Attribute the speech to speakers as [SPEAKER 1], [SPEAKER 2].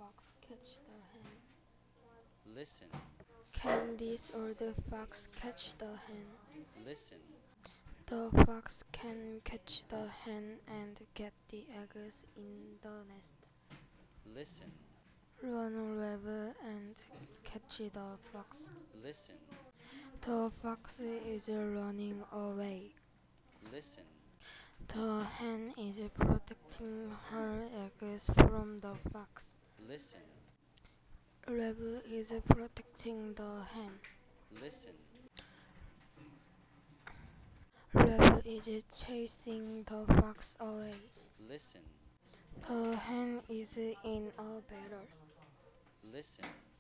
[SPEAKER 1] fox catch the hen?
[SPEAKER 2] Listen,
[SPEAKER 1] Can this old fox catch the hen?
[SPEAKER 2] listen,
[SPEAKER 1] The fox can catch the hen and get the eggs in the nest.
[SPEAKER 2] listen,
[SPEAKER 1] Run, Rabbit, and catch the fox.
[SPEAKER 2] listen,
[SPEAKER 1] The fox is running away.
[SPEAKER 2] listen,
[SPEAKER 1] The hen is protecting her eggs from the fox.
[SPEAKER 2] listen,
[SPEAKER 1] Rabbit is protecting the hen.
[SPEAKER 2] listen,
[SPEAKER 1] Rabbit is chasing the fox away.
[SPEAKER 2] listen,
[SPEAKER 1] The hen is in a battle.
[SPEAKER 2] listen.